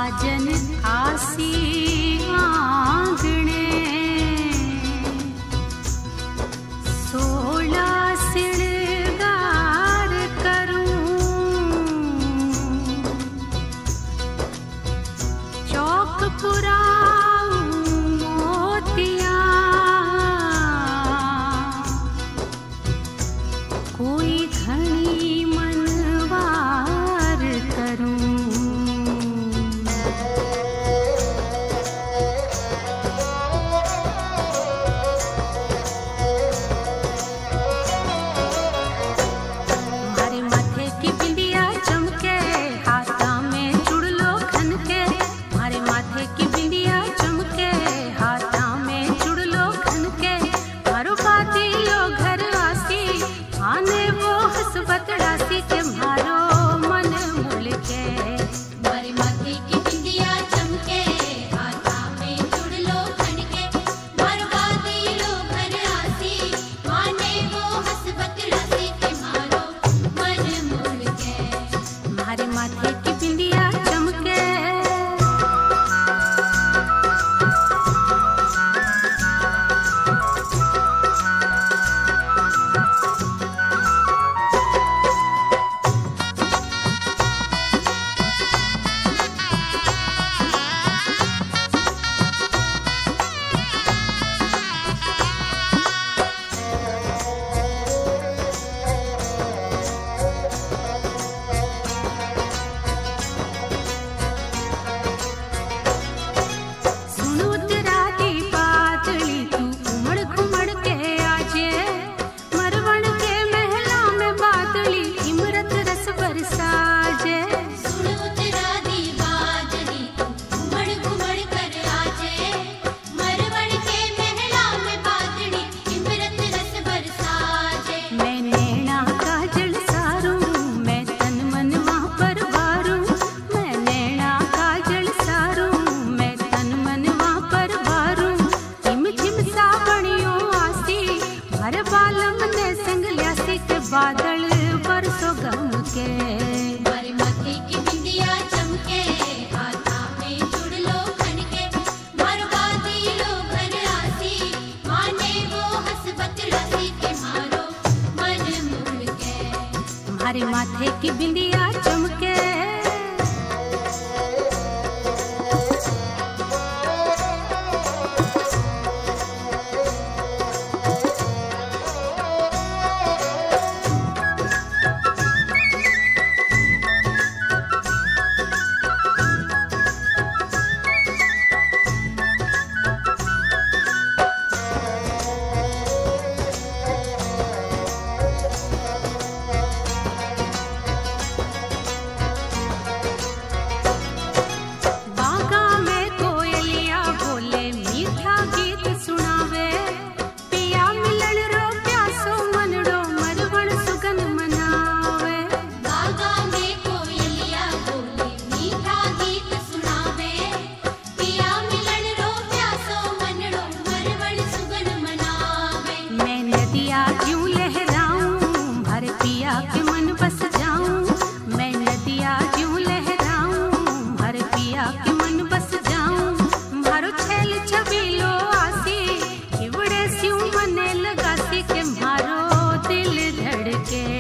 साजन आसी आंगणे, सोला सिणगार करूं, चौक पुराऊं मोतिया, कोई घणी मनवार करूं। मारे माथे की बिंदिया चमके, हाथा में चुड़लो खनके, मारे माथे की बिंदिया चमके, हाथा में चुड़लो खनके, मारो बाती लो घर आसी, आने वो हसबत डासी के मारो मन मुलके। मारे माथे की बिंदिया चमके, हाथा में चुड़लो खनके, मारो बाती लो घर आसी, आने वो हसबत डासी के मारो मन मुलके। मारे माथे की बिंदिया चमके। सुन उतरा दी बादली तू उमड़ घुमड़ के आजे, मरवण के महला में बादली इमरत रस बरसाजे। सुन उतरा दी बादली घुमड़ घुमड़ कर आजे, मरवण के महला में बादली इमरत रस बरसाजे। मैं नैना काजल सारूं, मैं तन मन वहाँ पर वारूं, मैं नैना काजल सारूं, मैं तन मन वहाँ पर वारूं। झिम झिम सावणियों आसी, हर बालम ने संग ल्यासी के बादल बरसो गम के। मारे माथे की बिंदिया चमके, हाथा में चुड़लो खनके, मारो बाती लो घर आसी, आने वो हसबत डासी के मारो मन मुलके। हमारे माथे की बिंदिया चमके। बागा में कोयलिया बोले, मीठा गीत सुनावे, पिया मिलन रो प्यासो मनड़ो, मरवण सुगन मनावे। बागा में कोयलिया बोले, मीठा गीत सुनावे, पिया मिलन रो प्यासो मनड़ो, मरवण सुगन मनावे। मैं नदिया क्यों लहराऊं, भर पिया के मन बस जाऊं, मैं नदिया क्यों लहराऊं, भर पिया के मन बस जाऊं। मारो छेल छबीलो आसी, इवड़े स्यूं मने लगासी के मारो दिल धड़के।